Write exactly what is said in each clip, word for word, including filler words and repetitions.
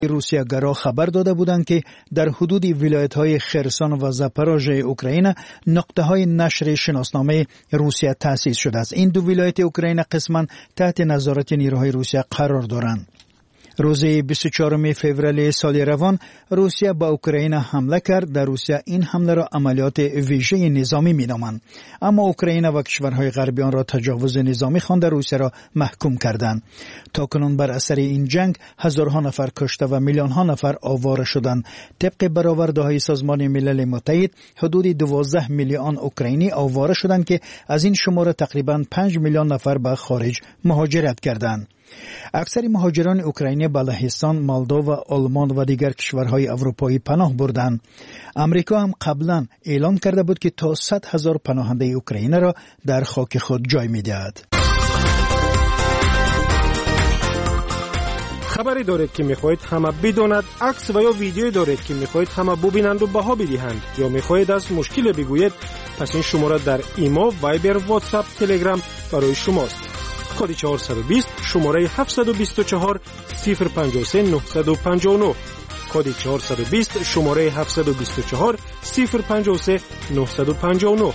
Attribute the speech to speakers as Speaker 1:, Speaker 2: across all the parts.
Speaker 1: روسیه گرا خبر داده بودند که در حدود ولایت‌های خرسان و زاپاروژه اوکراین نقطه‌های نشر شناسنامه روسیه تأسیس شده است. این دو ولایت اوکراین قسماً تحت نظارت نیروهای روسیه قرار دارند. روز بیست و چهارم فوریه سال روان روسیه با اوکراین حمله کرد. در روسیه این حمله را عملیات ویژه نظامی می‌نامند، اما اوکراین و کشورهای غربی آن را تجاوز نظامی خوانده روسیه را محکوم کردند. تاکنون بر اثر این جنگ هزارها نفر کشته و میلیون‌ها نفر آواره شدند. طبق برآورده‌های سازمان ملل متحد حدود دوازده میلیون اوکراینی آواره شدند که از این شماره تقریباً پنج میلیون نفر به خارج مهاجرت کردند. اکثر مهاجران اوکراینی به لهستان، مالدو و آلمان و دیگر کشورهای اروپایی پناه بردند. امریکا هم قبلا اعلام کرده بود که تا صد هزار پناهنده اوکراینی را در خاک خود جای می‌دهد.
Speaker 2: خبری دارید که می‌خواهید همه بداند، عکس و یا ویدیویی دارید که می‌خواهید همه ببینند و بها بدهند، یا می‌خواهید از مشکل بگویید، پس این شماره در ایما، وایبر، واتساپ، تلگرام برای شماست. کد چهارصد و بیست شماره هفتصد و بیست و چهار صفر پنجاه و سه نهصد و پنجاه و نه. کد چهارصد و بیست شماره هفتصد و بیست و چهار صفر پنجاه و سه نهصد و پنجاه و نه.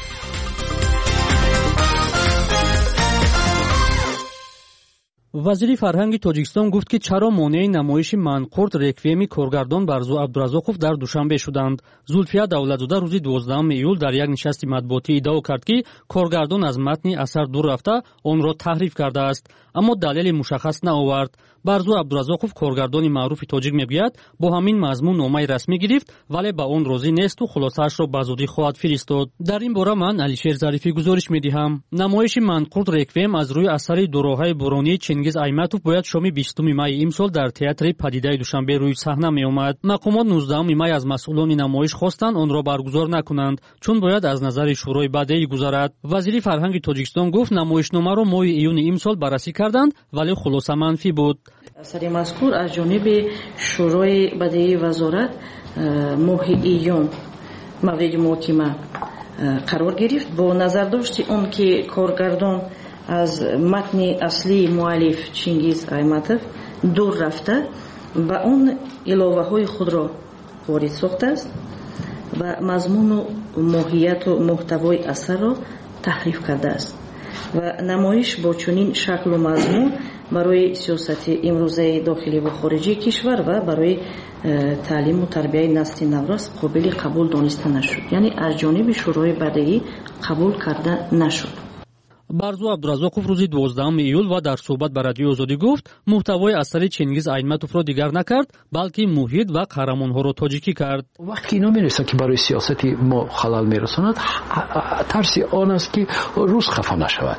Speaker 3: وزیر فرهنگ تاجیکستان گفت که چرا مانع نمایش منقورت رکویم کارگردان برزو عبدالرزاقов در دوشنبه شدند. زولفیا давлатзода روز دوازدهم ایول در یک نشست مطبوعاتی ادعا کرد که کارگردان از متن اثر دور رفته آن را تحریف کرده است، اما دلیل مشخص نآورد. برزو عبدالرزاقов کارگردانی معروف تاجیک میگوید با همین مضمون نامه رسمی گرفت ولی با آن راضی نیست و خلاصه‌اش را به زودی خواهد فرستاد. در این باره من علیشیر ظریفی گزارش میدهم. نمایش منقورت رکویم از روی اثر دوراهای بورونی چنگیز ایمتوف باید شام بیستم می امسال در تئاتر پدیده دوشنبه روی صحنه می آمد. مقامات نوزدهم می از مسئولان نمایش خواستند آن را برگزار نکنند چون باید از نظر شورای بدیعی گذرد. وزیر فرهنگ تاجیکستان گفت نمایشنامه را ماه ایون امسال بررسی کردند ولی خلاصه منفی بود.
Speaker 4: اثر مذکور از جانب شورای بدیعی وزارت ماه ایون مورد محاکمه قرار گرفت با نظر داشت اون که کارگردان از متن اصلی مؤلف چنگیز ایمتوف دور رفته و اون الوه های خود را وارد ساخته است و مضمون و ماهیت و محتوای اثر را تحریف کرده است و نمایش با چنین شکل و مضمون برای سیاست امروزه داخلی و خارجی کشور و برای تعلیم و تربیت نسل نوراس قابل قبول دانسته نشد، یعنی از جانب شورای بدیعی قبول کرده نشد.
Speaker 3: برزو عبدالرزاقов روز دوازدهم ایول و در صحبت با رادیوی آزادی گفت محتوای اثر چنگیز ایمتوف را دیگر نکرد بلکه محیط و قهرمانها را تاجیکی کرد.
Speaker 5: وقتی اینا میرسه که برای سیاست ما خلل میرساند ترس آن است که روس خفه نشود.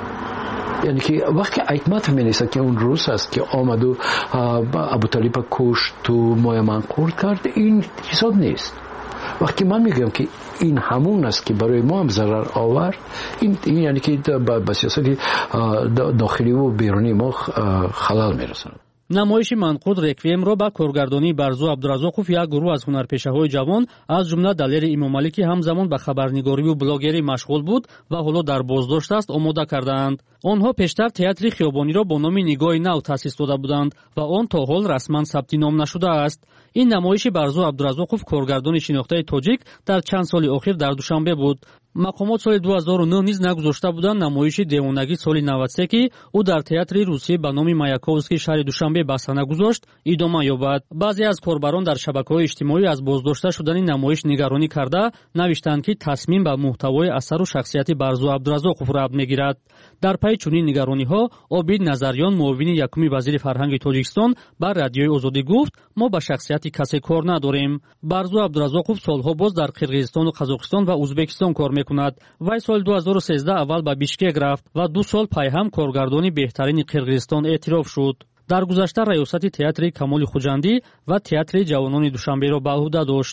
Speaker 5: یعنی که وقتی ایمتوف میرسه که اون روس است که آمد و ابوطالب کشت و مایه منقور کرد، این حساب نیست. وقتی من میگم که این همون است که برای ما هم ضرر آورد، این, این یعنی که به سیاست داخلی و بیرونی ما خلل میرساند.
Speaker 3: نمایش منقورت رکویم را با کارگردانی برزو عبدالرزاقов یک گروه از هنرپیشه‌های جوان از جمله دلیر امامعلی که همزمان به خبرنگاری و بلاگری مشغول بود و حالا در بازداشت است آماده کردند. آنها پیشتر تئاتر خیابانی را با نام نگاه نو تأسیس داده بودند و آن تا حال رسما ثبت نام نشده است. این نمایش برزو عبدالرزاقов کارگردان شناخته تاجیک در چند سال اخیر در دوشنبه بود. مقامات سال دو هزار و نه نیز نگذاشته بودند نمایش دیوانگی سال نود و سه که او در تئاتر روسیه به نام مایاکوفسکی شهر دوشنبه به صحنه گذاشت ادامه یابد. بعضی از کاربران در شبکه‌های اجتماعی از بازداشته شدن نمایش نگرانی کرده نوشتند که تصمیم به محتوای اثر و شخصیت برزو عبدالرزاقов ربط میگیرد. در پی چنین نگرانی‌ها عابد نظریان معاون یکم وزیر فرهنگ تاجیکستان بر رادیوی آزادی گفت ما با شخصیت کسی کار نداریم. برزو عبدالرزاقов سالها باز در قرقیزستان و قزاقستان و ازبکستان کار میکند. وی سال دو هزار و سیزده اول به بیشکک رفت و دو سال پای هم کارگردانی بهترین قرقیزستان اعتراف شد. در گذشته ریاست تئاتر کمال خوجندی و تئاتر جوانان دوشنبه را به عهده داشت.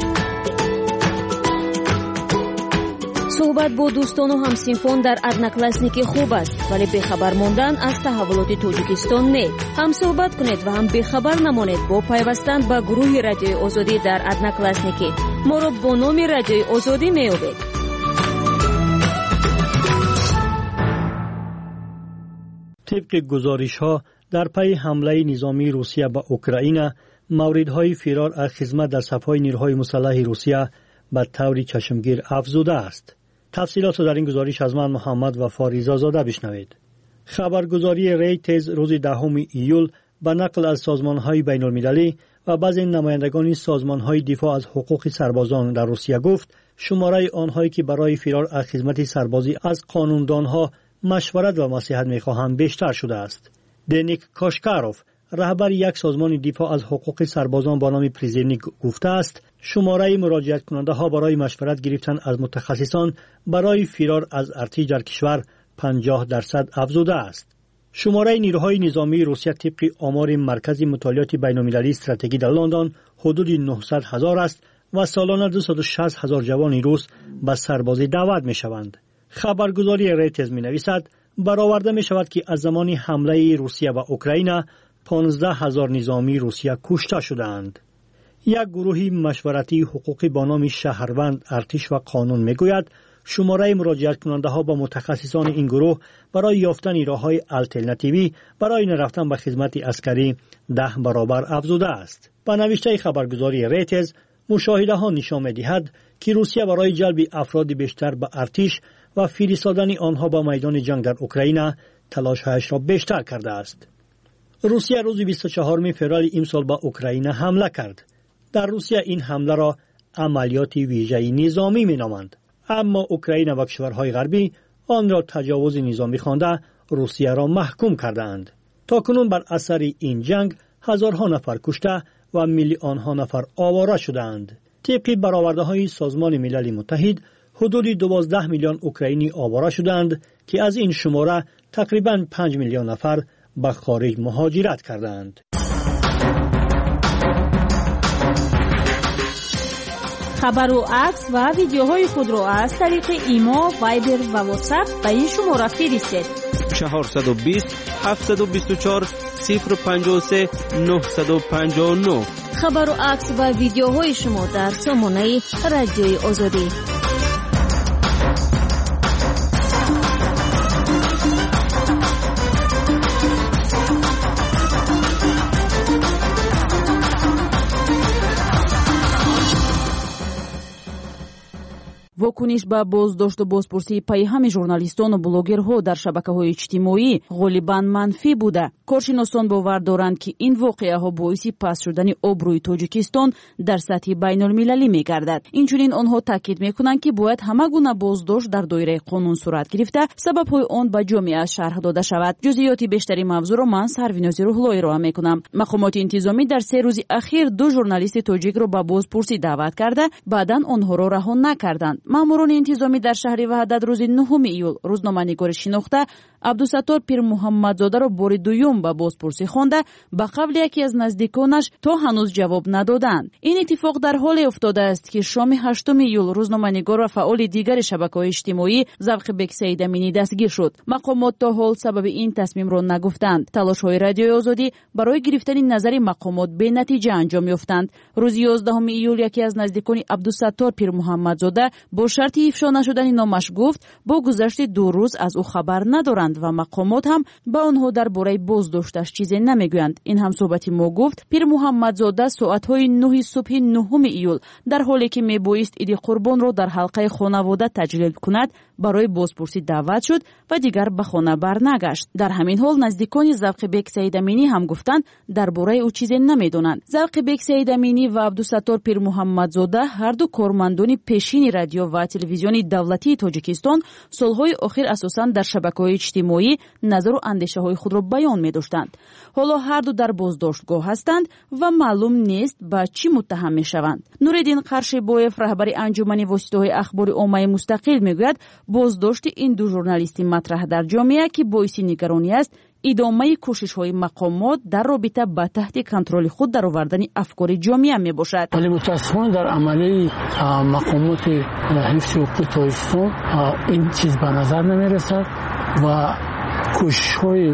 Speaker 6: صحبت با دوستان و همسینفان در ادناکلاسنیک خوب است، ولی بخبر ماندن از تحولات تاجیکستان نه. هم صحبت کنید و هم بخبر نمانید با پیوستن به گروه رادیوی آزادی در ادناکلاسنیک. ما را با نام رادیوی آزادی می‌یابید.
Speaker 7: طبق گزارش‌ها در پی حمله نظامی روسیه به اوکراین، موردهای فرار از خدمت در صف‌های نیروهای مسلح روسیه به طور چشمگیر افزوده است. تفصیلات را در این گزارش از من محمد و فاریزا زاده بشنوید. خبرگزاری ریترز روز دهم ایول به نقل از سازمان‌های بین‌المللی و بعضی نمایندگان سازمان‌های دفاع از حقوق سربازان در روسیه گفت شماره آنهایی که برای فرار از خدمت سربازی از قانوندانها مشورت و نصیحت می‌خواهند بیشتر شده است. دنیک کاشکاروف، رهبر یک سازمان دفاع از حقوق سربازان با نام پریزرنیک گفته است شماره مراجعت کننده ها برای مشورت گرفتن از متخصصان برای فرار از ارتش در کشور پنجاه درصد افزوده است. شماره نیروهای نظامی روسیه طبق آمار مرکز مطالعات بین‌المللی استراتژی در لندن حدود نهصد هزار است و سالانه دویست و شصت هزار جوان روس به سربازی دعوت می شوند. خبرگزاری ریترز می نویسد برآورده می شود که از زمان حمله روسیه به اوکراین پانزده هزار نظامی روسیه کشته شدند. یک گروه مشورتی حقوقی با نام شهروند ارتش و قانون می گوید شماره مراجعت کننده ها با متخصصان این گروه برای یافتن راه‌های آلترناتیوی برای نرفتن به خدمت عسکری ده برابر افزوده است. با نوشته خبرگزاری ریترز مشاهده ها نشان می دهد که روسیه برای جلب افراد بیشتر به ارتش و فرستادن آنها به میدان جنگ در اوکراین تلاش‌هایش را بیشتر کرده است. روسیه روز بیست و چهارم فوریه امسال به اوکراین حمله کرد. در روسیه این حمله را عملیات ویژه نظامی می‌نامند، اما اوکراین و کشورهای غربی آن را تجاوز نظامی خوانده روسیه را محکوم کردند. تاکنون بر اثر این جنگ هزارها نفر کشته و میلیون‌ها نفر آواره شدند. طبق برآورده‌های سازمان ملل متحد حدود دوازده میلیون اوکراینی آواره شدند که از این شماره تقریباً پنج میلیون نفر به خارج مهاجرت کردند.
Speaker 6: خبر و عکس و ویدیوهای خود را از طریق ایما، وایبر و واتساپ به این شماره فرستید.
Speaker 8: چهارصد و بیست هفتصد و بیست و چهار صفر پنجاه و سه نهصد و پنجاه و نه.
Speaker 6: خبر و عکس و ویدیوهای شما در سامانه رادیوی آزادی. واکنش به بازداشت و بازپرسی پیام ژورنالیستان و بلوگرها در شبکه‌های اجتماعی غالباً منفی بوده. کارشناسان باور دارند که این واقعه‌ها باعث پست شدن آبروی تاجیکستان در سطح بین‌المللی می‌گردد. اینچنین آنها تاکید می‌کنند که باید همه گونه بازداشت در دایره قانون صورت گرفته، سبب‌های آن به جامعه شرح داده شود. جزئیات بیشتری موضوع را من سرویناز روحلایی را می‌کنم. مقامات انتظامی در سه روز اخیر دو ژورنالیست تاجیک را به بازپرسی دعوت کرده، بعداً آنها را رها نکردند. ماموران انتظامی در شهر وحدت روز نهم ایول روزنامه‌نگار شناخته عبدالستار پیر محمدزاده را بار دوم به بازپرسی خوانده به قبل یکی از نزدیکانش تا هنوز جواب ندادند. این اتفاق در حالی افتاده است که شام هشتم ایول روزنامه‌نگار و فعال دیگر شبکه‌های اجتماعی ذوق بک سعید امینی دستگیر شد. مقامات تا حال سبب این تصمیم را نگفتند. تلاش‌های رادیوی آزادی برای گرفتن نظر مقامات به نتیجه انجام یافتند. روز یازدهم ایول یکی از نزدیکان عبدالستار پیر محمدزاده با شرط افشا نشدن نامش گفت با گذشت دو روز از او خبر ندارند و مقامات هم به آنها درباره بازداشتش چیزی نمیگویند. این هم صحبتی ما گفت پیر محمدزاده ساعت‌های نه صبح نهم ایول در حالی که میبایست عید قربان را در حلقه خانواده تجلیل کند برای بازپرسی دعوت شد و دیگر به خانه برنگشت. در همین حال نزدیکان ذوق بک سعید امینی هم گفتند درباره او چیزی نمیدونند. ذوق بک سعید امینی و عبدالستار پیر محمدزاده هر دو کارمندان پیشین رادیو و تلویزیون دولتی تاجیکستان سالهای اخیر اساساً در شبکه‌های اجتماعی نظر و اندیشه‌های خود را بیان می‌داشتند. حالا هر دو در بازداشتگاه هستند و معلوم نیست به چی متهم می‌شوند. نورالدین قرشیبویف رهبر انجمن واسطه‌های اخبار عامه مستقل می‌گوید بازداشت این دو ژورنالیست مطرح در جامعه که باعث نگرانی است ادامه کوشش‌های مقامات در رابطه با تحت کنترل خود در آوردن افکار جامعه میباشد.
Speaker 5: ولی متأسفانه در عملی مقامات حفظ حقوق تاجیکستان این چیز به نظر نمیرسد و کوشش‌های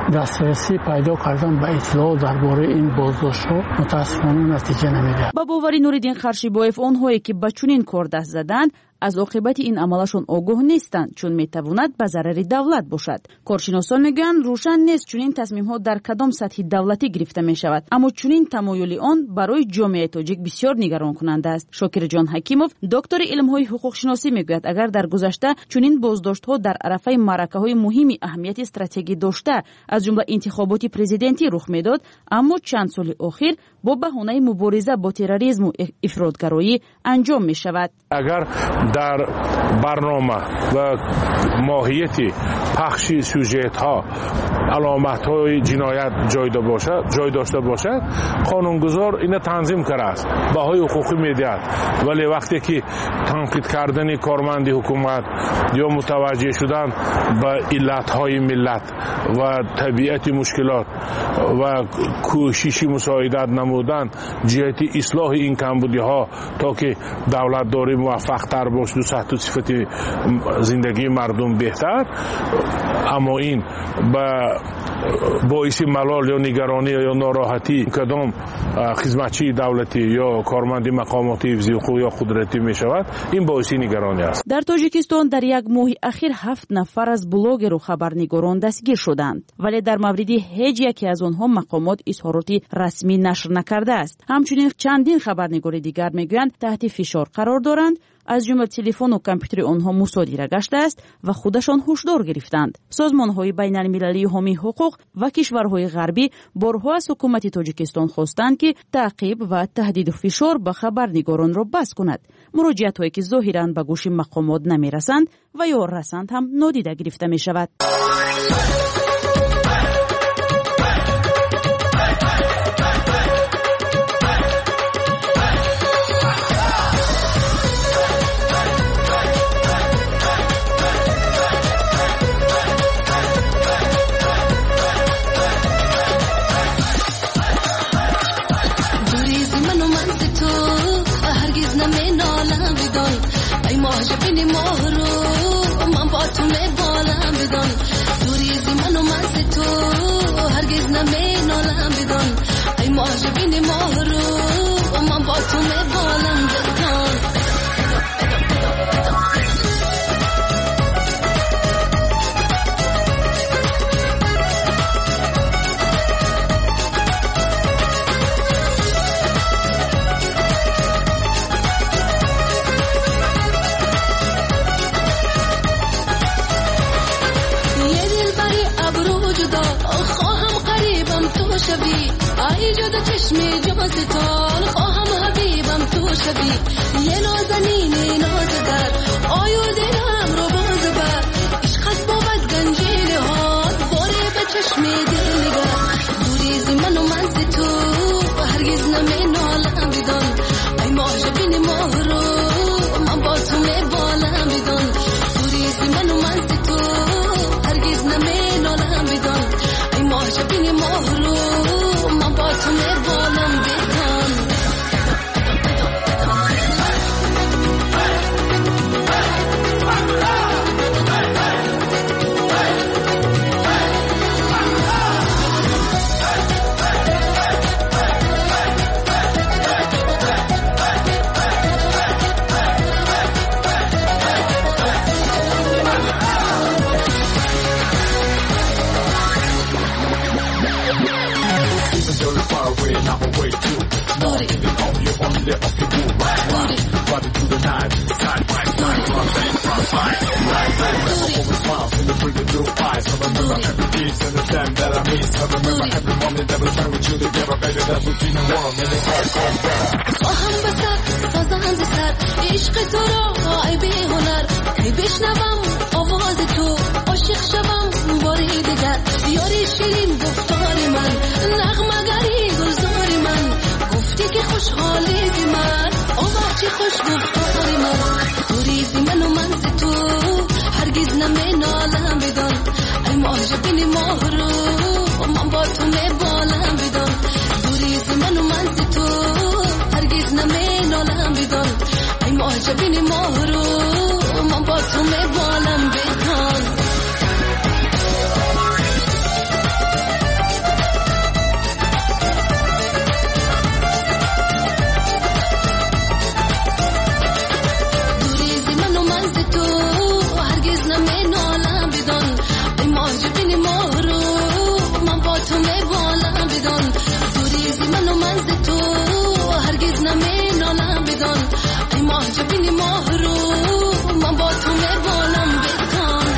Speaker 5: دسترسی پیدا کردن به اطلاع درباره این بازداشت‌ها متأسفانه نتیجه نمیده.
Speaker 6: با باور نورالدین قرشیبویف آنهایی که به چنین کار دست زدند
Speaker 9: аз оқибати ин амалашон огоҳ нестанд, чун метавонад ба зарари давлат бошад. коршиносон мегӯянд рӯшан нест чунин тасмимҳо дар кадом сатҳи давлатӣ гирифта мешавад, аммо чунин тамоюли он барои ҷомеаи тоҷик бисёр нигаронкунанда аст. Шокирҷон Ҳакимов, доктори илмҳои ҳуқуқшиносӣ, мегӯяд агар дар гузашта чунин боздоштҳо дар арафаи маъракаҳои муҳими аҳамияти стратегӣ дошта, аз ҷумла интихоботи президентӣ рух медод, аммо чанд соли охир бо баҳонаи мубориза бо терроризму ифротгароӣ анҷом мешавад.
Speaker 10: агар дар барнома ва моҳияти пахши сюжетҳо аломатҳои ҷиноят ҷой дошта бошад, қонунгузор ина танзим кардааст, баҳои ҳуқуқӣ медиҳад. вале вақте ки танқид кардани корманди ҳукумат ё мутаваҷҷеҳ шудан ба иллатҳои миллат ва табиати мушкилот ва кӯшиши мусоидат намудан ҷиҳати ислоҳи ин камбудиҳо, то ки давлатдорӣ муваффақтар бошад, сатҳу сифати зиндагии мардум беҳтар, аммо ин ба боиси малол ё нигаронӣ ё нороҳатӣ кадом хизматчии давлатӣ ё корманди мақомоти ҳифзи ҳуқуқ ё қудратӣ мешавад, ин боиси нигаронӣ аст.
Speaker 9: дар тоҷикистон дар як моҳи ахир ҳафт нафар аз блогеру хабарнигорон дастгир шуданд, вале дар мавриди ҳеҷ яке аз онҳо мақомот изҳороти расмӣ нашр накардааст. ҳамчунин чандин хабарнигори дигар мегӯянд таҳти фишор қарор доранд, аз ҷумла телефону компютери онҳо мусодира гаштааст ва худашон ҳушдор гирифтанд. созмонҳои байналмилалии ҳомии ҳуқуқ ва кишварҳои ғарбӣ борҳо аз ҳукумати Тоҷикистон хостанд, ки таъқиб ва таҳдиду фишор ба хабарнигоронро бас кунад. муроҷиатҳое ки зоҳиран ба гӯши мақомот намерасанд ва ё расанд ҳам нодида гирифта мешавад.
Speaker 11: ماه رو من با تو مهربانم بکن.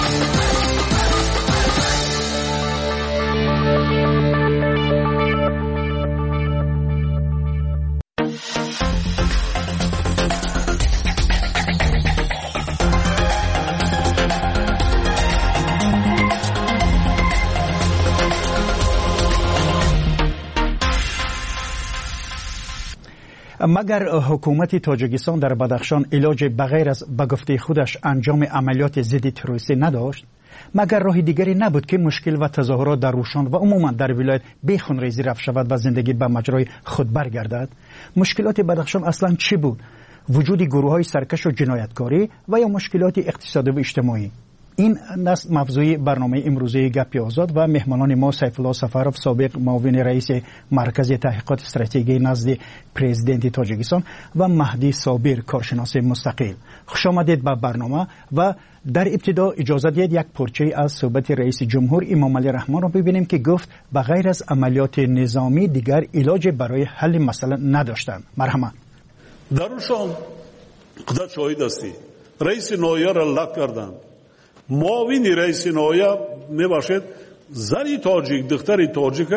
Speaker 1: مگر حکومت تاجیکستان در بدخشان علاج بغیر از به گفته خودش انجام عملیات ضد تروریستی نداشت؟ مگر راه دیگری نبود که مشکل و تظاهرات در روشان و عموما در ولایت بیخونریزی رفت شود و زندگی به مجرای خود برگردد؟ مشکلات بدخشان اصلا چی بود؟ وجود گروه‌های سرکش و جنایتکاری و یا مشکلات اقتصادی و اجتماعی؟ این است موضوع برنامه امروزی گپ آزاد و مهمانان ما سیف الله سفرов سابق معاون رئیس مرکز تحقیقات استراتژی نزد پرزیدنت تاجیکستان و مهدی صابر کارشناس مستقل. خوش آمدید به برنامه و در ابتدا اجازه دهید یک پارچه از صحبت رئیس جمهور امام علی رحمان را ببینیم که گفت بغیر از عملیات نظامی دیگر علاج برای حل مسئله نداشتند. مرحمت.
Speaker 12: درشان خدا شاهد هستی رئیس نایه را لغو کردند. معاون رئیس نایه میباشد زنی تاجیک دختری تاجیک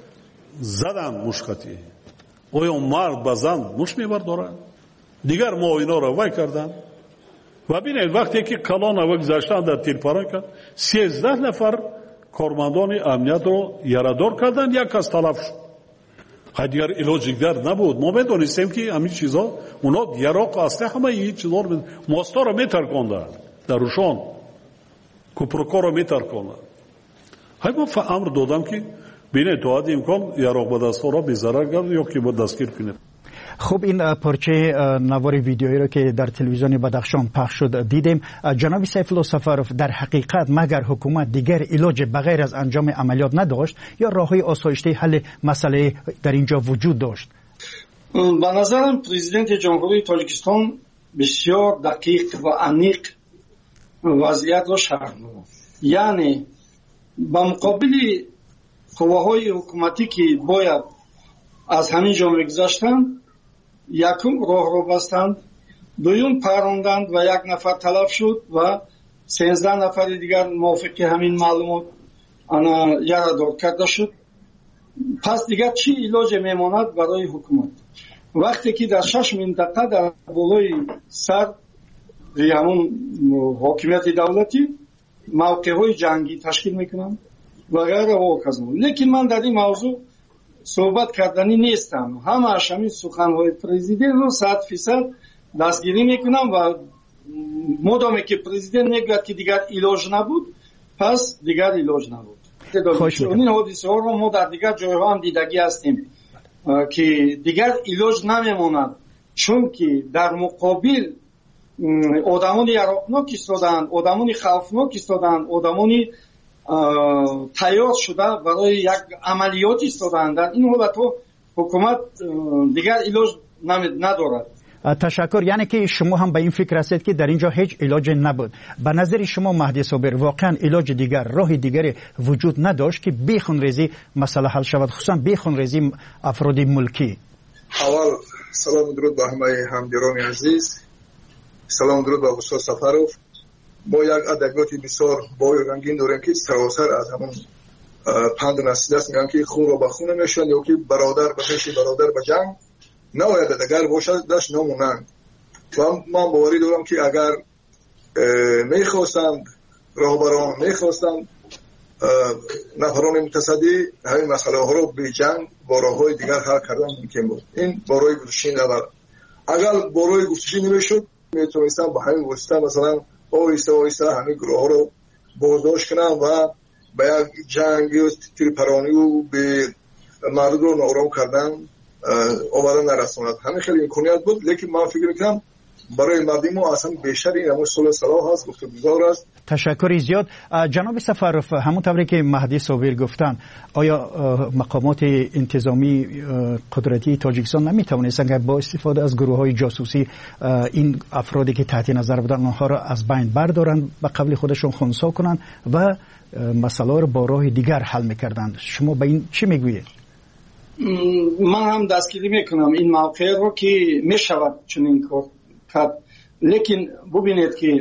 Speaker 12: زدن مشکتی آیا مرد به زن مش میبردارن؟ دیگر معاونا را وای کردن و بینید وقتی که کلان و گذاشتن در تیرپاران کرد سیزده نفر کارمندان امنیت رو یارادار کردن، یک کس تلف شد. دیگر علاج دیگر نبود. ما میدونستیم که همین چیزا اونا یراق اصلا همه این چیزا رو ماستا رو میترکاندن در روشان کوپروکا رو میترکاندن. های ما امر دادم که بینه تا حد امکان یراق به دست را بیزرر گرد یا که با دستگیر کنید.
Speaker 1: خب این پارچه نوار ویدیویی رو که در تلویزیون بدخشان پخش شد دیدیم. جناب سیف الله سفرов در حقیقت مگر حکومت دیگر علاج بغیر از انجام عملیات نداشت یا راههای آسایشته حل مسئله در اینجا وجود داشت؟
Speaker 13: به نظرم پرزیدنت جمهوری تاجیکستان بسیار دقیق و عمیق وضعیت را شرح داد. یعنی به مقابل قواهای حکومتی که باید از همین جا میگذاشتند یکم راه رو بستند، دویم پروندند و یک نفر تلف شد و سیزده نفر دیگر موافق همین معلومات انا یارادار کرده شد. پس دیگر چی علاج میماند برای حکومت وقتی که در شش منطقه در بالای سر همون حاکمیت دولتی موقع های جنگی تشکیل میکنند و غیره و کذا. لیکن من در این موضوع صحبت کردنی نیستم. همه همین سخنهای پرزیدنت رو صد فیصد دستگیری میکنم و مدامی که پرزیدنت میگوید که دیگر علاج نبود پس دیگر علاج نبود. این حادثه ها رو ما در دیگر جایها هم دیدگی هستیم که دیگر علاج نمیموند، چون که در مقابل آدمانی یراقناک ایستادند، آدمانی خوفناک ایستادند، آدمانی تیار شده برای یک عملیات ایستادند. در این حالت حکومت دیگر علاج ندارد.
Speaker 1: تشکر. یعنی که شما هم به این فکر هستید که در اینجا هیچ علاج نبود. به نظر شما مهدی صابر واقعا علاج دیگر راه دیگری وجود نداشت که بیخونریزی مسئله حل شود، خصوصا بیخونریزی افراد ملکی؟
Speaker 14: اول سلام درود به همه همگران عزیز، سلام درود به استاد سفرов. ما یک ادبیاتی بسیار بای رنگین داریم که سراسر از همون پند نسل است، میگن که خون رو به خون نمیشن یا که برادر به پیش برادر به جنگ نباید دگر باشد داشت نمونند. و من باوری دارم که اگر میخواستند راهبران میخواستند نفران متصدی همین مسئله ها رو به جنگ با راه های دیگر حل کردن ممکن بود. این برای گفتشی اول. اگر برای گفتشی نمیشد میتونستن با همین واسطه مثلا آیسته آیسته همین گروه ها رو بازداشت کنن و به یک جنگ و تیرپرانی و به مردم رو نارام کردن آورده نرساند. همین خیلی امکانیت بود، لیکن من فکر میکنم برای مردم ما اصلا بیشتر این همون صلح صلاح هست، گفتگوزار است.
Speaker 1: تشکر زیاد. جناب سفرов، همونطوری که مهدی صابر گفتن، آیا مقامات انتظامی قدرتی تاجیکستان نمیتوانستند که با استفاده از گروه های جاسوسی این افرادی که تحت نظر بودن آنها را از بین بردارند و قبل خودشون خنثی کنند و مسئله را با راه دیگر حل میکردند؟ شما به این چی میگویید؟
Speaker 13: من هم دستگیری میکنم این موقع رو که میشود چنین کار کرد. لیکن ببینید که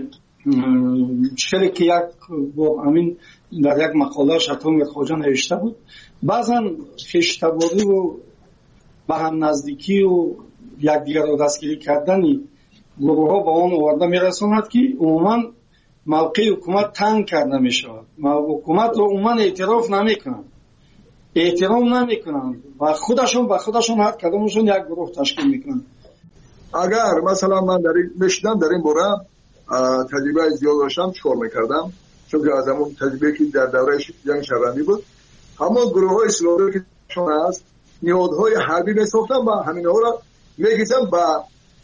Speaker 13: چیزی که یک با همین در یک مقاله شتوم خوجا نوشته بود، بعضا خیشتباری و به هم نزدیکی و یک دیگر رو دستگیری کردنی گروه ها با اون آورده میرساند که عموما موقع حکومت تنگ کرده می شود. حکومت رو عموما اعتراف نمی کنند اعتراف نمی کنند و خودشون به خودشون هر کدومشون یک گروه تشکیل می کنند.
Speaker 14: اگر مثلا من در این مشدم در این باره تجربه زیاد داشتم، چکار میکردم، چون که از همون تجربه که در دوره جنگ شهروندی بود، همون گروه های اسلامی که شما هست نهادهای حربی میساختن و همین ها را میگیزن با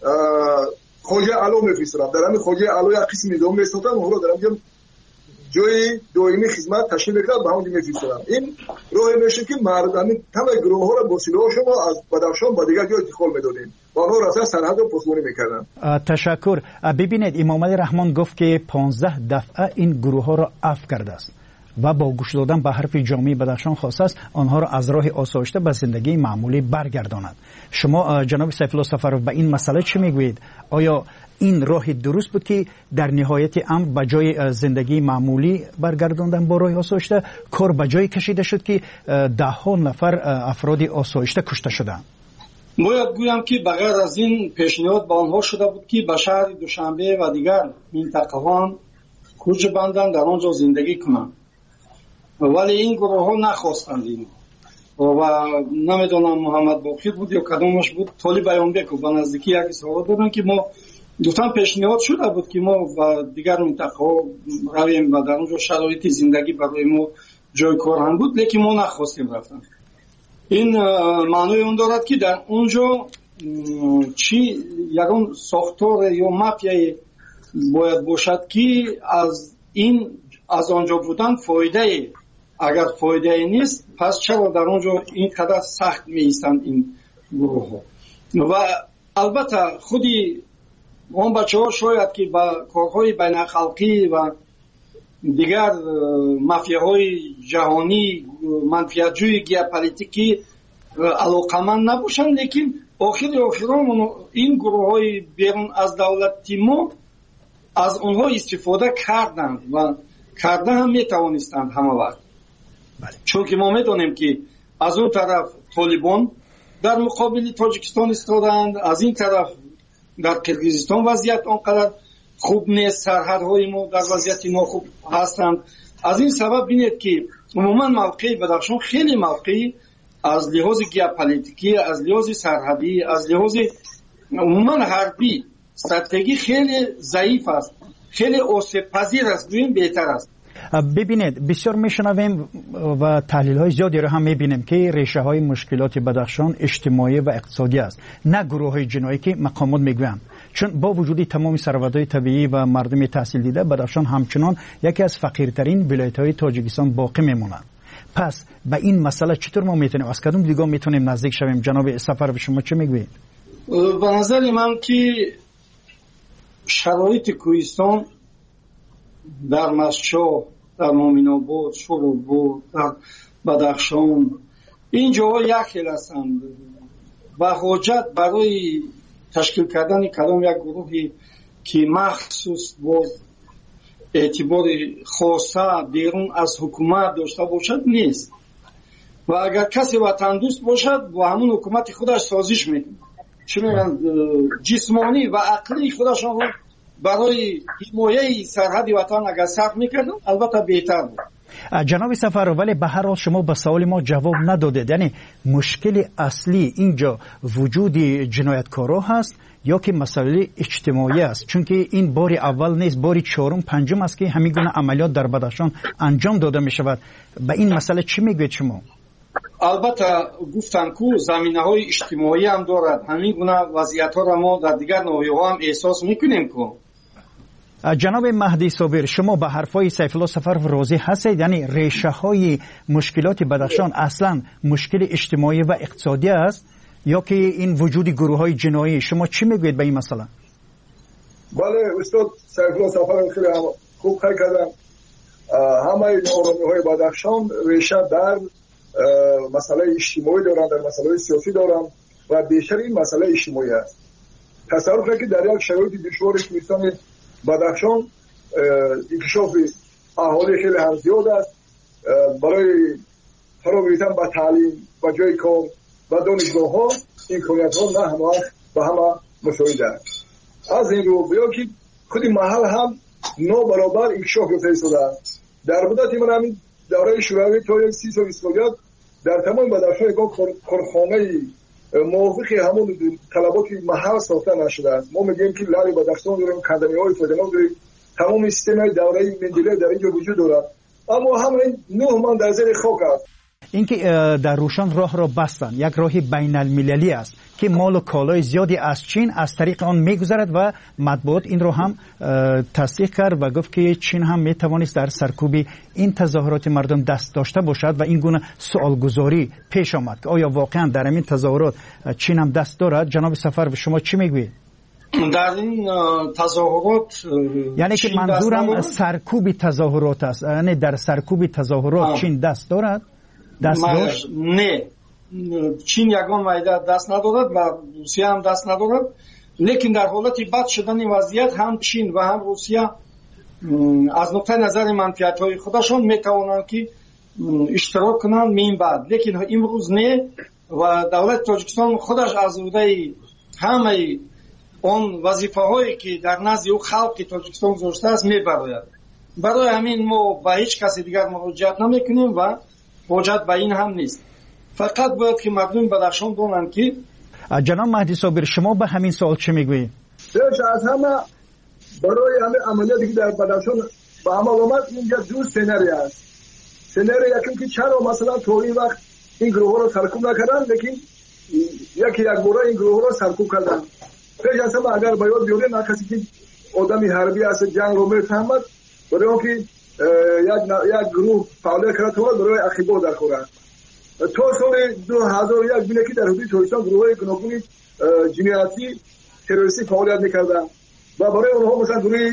Speaker 14: خوجه علو میفرستن. در همین خوجه علو یک قسم نظام میساختن و حالا در همین جای دائمی خدمت تشکیل میکرد به همون میفرستن. این راه میشه که مردم تمام گروه ها را با سلاح شما از بدخشان با دیگر جای انتقال میدادیم و آنها را از سرحد رو پاسداری میکردن.
Speaker 1: تشکر. ببینید امام علی رحمان گفت که پانزده دفعه این گروه ها را عفو کرده است و با گوش دادن به حرف جامعه بدخشان خواسته است آنها را از راه آسایشته به زندگی معمولی برگرداند. شما جناب سیف الله سفرов به این مسئله چه میگویید؟ آیا این راه درست بود که در نهایت امر به جای زندگی معمولی برگرداندن با راه آسایشته کار به جای کشیده شد که ده ها نفر افراد آسایشته کشته شدند؟
Speaker 13: باید گویم که بغیر از این پیشنهاد به آنها شده بود که به شهر دوشنبه و دیگر منطقه‌ها کوچ بندند در آنجا زندگی کنند، ولی این گروه ها نخواستند. این و نمیدونم محمد باقر بود یا کدامش بود، طالب بیانبک و به نزدیکی یک سوال دادن که ما دوتان پیشنهاد شده بود که ما و دیگر منطقه ها رویم و در اونجا شرایط زندگی برای ما جای کار هم بود، لیکن ما نخواستیم رفتن. این معنی اون دارد که در اونجا چی یکون ساختار یا مافیای باید باشد که از این از آنجا بودن فایده، اگر فایده نیست پس چرا در اونجا این قدر سخت می ایستند این گروه ها؟ و البته خودی اون بچه ها شاید که با کارهای بین خلقی و دیگر مافیاهای جهانی منفعت‌جوی گیوپولیتیکی علاقمند نباشند، لیکن آخر آخران این گروه های بیرون از دولتی ما از اونها استفاده کردند و کرده هم میتوانستند همه وقت. چون که ما میدونیم که از اون طرف طالبان در مقابل تاجیکستان ایستادند، از این طرف در قرقیزستان وضعیت آنقدر خوب نیست، سرحدهای ما در وضعیت ناخوب هستند. از این سبب بینید که عموما موقع بدخشان خیلی موقعی از لحاظ گیوپولیتیکی، از لحاظ سرحدی، از لحاظ عموما حربی استراتژی خیلی ضعیف است، خیلی آسیب پذیر است، ببین بهتر است.
Speaker 1: ببینید بسیار میشنویم و تحلیل های زیادی رو هم میبینیم که ریشه های مشکلات بدخشان اجتماعی و اقتصادی است، نه گروه های جنایی که مقامات میگویند. چون با وجود تمام ثروت‌های طبیعی و مردم تحصیل دیده، بدخشان همچنان یکی از فقیرترین ولایت‌های تاجیکستان باقی میماند. پس به این مسئله چطور ما میتونیم از کدوم دیگه میتونیم نزدیک شویم؟ جناب سفرov شما چه میگویید؟
Speaker 13: به نظر من که شرایط کوهستان در مسچا، در مومن آباد، شوراباد، در بدخشان این جاها یک خیل هستند و حاجت برای تشکیل کردن کدام یک گروهی که مخصوص با اعتبار خاصه بیرون از حکومت داشته باشد نیست و اگر کسی وطن دوست باشد با همون حکومت خودش سازش میکنه، چه میگن جسمانی و عقلی خودش برای حمایه سرحد وطن اگر صرف میکردن البته بهتر بود.
Speaker 1: جناب سفرov ولی به هر حال شما به سوال ما جواب ندادید. یعنی مشکل اصلی اینجا وجود جنایتکارا هست یا که مسئله اجتماعی است؟ چون که این بار اول نیست، بار چهارم پنجم است که همین گونه عملیات در بدخشان انجام داده می شود. به این مسئله چی میگوید شما؟
Speaker 13: البته گفتن که زمینه‌های اجتماعی هم دارد، همین گونه وضعیت‌ها را ما در دیگر ناحیه‌ها هم احساس می‌کنیم که.
Speaker 1: جناب مهدی صابر شما به حرفای سیف الله سفرov راضی هستید؟ یعنی ریشه های مشکلات بدخشان اصلا مشکل اجتماعی و اقتصادی است یا که این وجود گروه های جنایی؟ شما چی میگوید به این مسئله؟
Speaker 14: بله استاد سیف الله سفرov خیلی خوب خیلی کردن. همه نارامی های بدخشان ریشه در مسئله اجتماعی دارن، در مسئله سیاسی دارن و بیشتر این مسئله اجتماعی است. تصور کنید که در یک شرایط دشوار کوهستان بدخشان انکشاف اهالی خیلی هم زیاد است، برای فرا گرفتن به تعلیم و جای کار و دانشگاه ها امکانیت ها نه همه به همه مساعد است. از این رو بیا که خود محل هم نابرابر انکشاف یافته شده است. در مدت من همین دوره شوروی تا یک سی سال اسلامیت در تمام بدخشان یک کارخانه موافق همون طلبات محل ساخته نشده است. ما میگیم که لری بدخشان داریم، کندنی‌های فدنا داریم، تمام سیستم دوره مندله در اینجا وجود دارد، اما همین نه من در زیر خاک است.
Speaker 1: اینکه در روشن راه را بستن یک راه بین المللی است که مال و کالای زیادی از چین از طریق آن میگذرد و مطبوعات این را هم تصدیق کرد و گفت که چین هم میتوانست در سرکوب این تظاهرات مردم دست داشته باشد و این گونه سوالگذاری پیش آمد که آیا واقعا در این تظاهرات چین هم دست دارد؟ جناب سفر به شما چی میگوید؟
Speaker 13: در این تظاهرات
Speaker 1: یعنی که منظورم سرکوب تظاهرات است، یعنی در سرکوب تظاهرات آه. چین دست دارد؟ دست داشت؟
Speaker 13: نه، چین یگان وعده دست ندارد و روسیه هم دست ندارد، لیکن در حالت بد شدن وضعیت هم چین و هم روسیه از نقطه نظر منفعت های خودشان میتوانند که اشتراک کنند مین بعد، لیکن امروز نه و دولت تاجیکستان خودش از عهده همه اون وظیفه هایی که در نزد او خلق تاجیکستان گذاشته است میبراید. برای همین ما با هیچ کسی دیگر مراجعت نمیکنیم و حاجت به این هم نیست. فقط باید که مردم بدخشان دونن که
Speaker 1: جناب مهدی صابر شما به همین سوال چه میگویید؟
Speaker 14: از همه برای همه عملیاتی که در بدخشان به عمل آمد اینجا دو سناریو است. سناریو یکی که چرا مثلا طوری وقت این گروه ها رو سرکوب نکردن، لیکن یکی یک باره این گروه ها رو سرکوب کردن. پیش از همه اگر باید بیاره نه کسی که آدمی حربی است جنگ رو میفهمد، برای اون که یک یک گروه فعالیت کرده تو برای اخیبا در خورد. تا سال دو هزار و یک بینه که در حدود تاجیکستان گروه گوناگون جنایتی تروریستی فعالیت میکردن و برای اونها مثلا گروه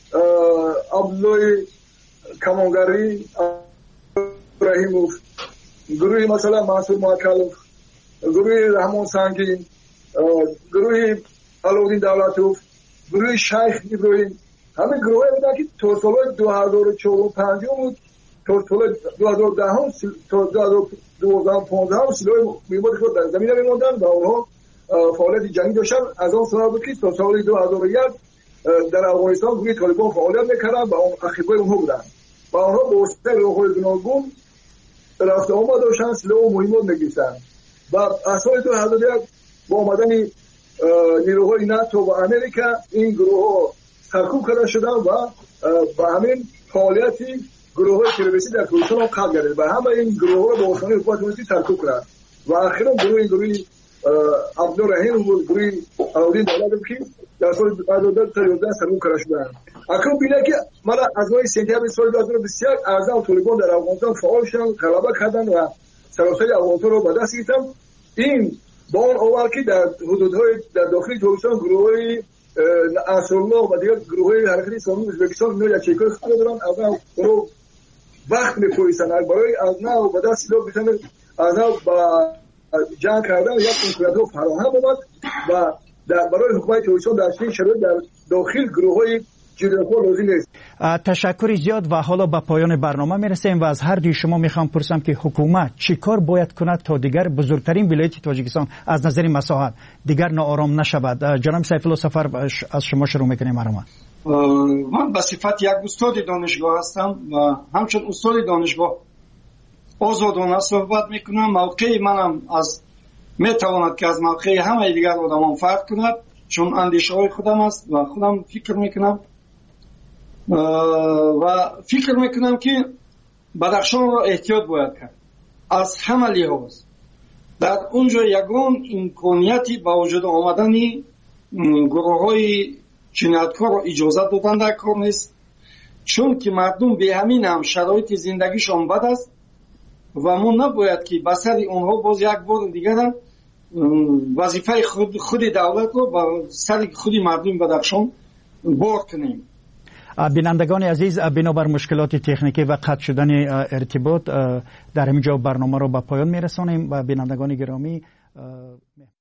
Speaker 14: عبدالله کمانگری ابراهیموف، گروه مثلا منصور موکلوف، گروه رحمان سنگین، گروه علودین دولتوف، گروه شیخ ابراهیم، همه گروه بودن که تا سال دو هزار و چهار و پنج بود تا سال دو هزار و ده تا دو هزار و پانزده سلاح میماد خود در زمین میماندن و اونها فعالیت جنگی داشتن. از آن سال بود که تا سال دو هزار و یک در افغانستان گروه طالبان فعالیت میکردن و اون اخیبای اونها بودن و اونها با وسیله راههای گوناگون رفت آمد داشتن، سلاح و مهمات میگیرن و از سال دو هزار و یک با آمدن نیروهای ناتو و امریکا این گروه ها سرکوب کرده شدن و با همین فعالیتی گروه های تروریستی در کردستان هم قبل گردید و همه این گروه ها رو با آسانی حکومت روسی سرکوب کرد و اخیرا گروه گروه عبدالرحیم و گروه علودین دولتوف که در سال دو هزار و ده تا یازده سرکوب کرده شدن. اکنون بینه که من از ماه سپتامبر سال دو هزار و بیست و یک ارزان طالبان در افغانستان فعال شدن، غلبه کردن و سراسر افغانستان رو به دست گرفتن. این با اون اول که در حدودهای در داخل تاجیکستان گروه‌های انصارالله و دیگر گروه‌های حرکت اسلامی ازبکستان نه یک چیکار خود دارن، از اون وقت می‌پویسن برای از نو به دست سلاح بتونن از نو با جنگ کردن یک امکانات فراهم آمد و در برای حکومت تاجیکستان در چنین شرایط در داخل گروه‌های جداخو لازم است.
Speaker 1: تشکر زیاد و حالا به پایان برنامه میرسیم و از هر دوی شما میخوام پرسم که حکومت چی کار باید کند تا دیگر بزرگترین ولایت تاجیکستان از نظر مساحت دیگر ناآرام نشود. جناب سیف الله سفر از شما شروع میکنیم برنامه.
Speaker 13: من به صفت یک استاد دانشگاه هستم و همچون استاد دانشگاه آزادانه صحبت میکنم. موقع منم از میتواند که از موقع همه دیگر آدمان فرق کند، چون اندیشه های خودم است و خودم فکر میکنم و فکر میکنم که بدخشان را احتیاط باید کرد از همه لحاظ. در اونجا یگان امکانیتی با وجود آمدن گروه های جنایتکار را اجازه دادن در کار نیست، چون که مردم به همین هم شرایط زندگیشان بد است و ما نباید که بسر اونها باز یک بار دیگر وظیفه خود, خود دولت رو با سر خود مردم بدخشان بار کنیم.
Speaker 1: بینندگان عزیز، بنابر مشکلات تکنیکی و قطع شدن ارتباط در همینجا برنامه رو به پایان میرسانیم و بینندگان گرامی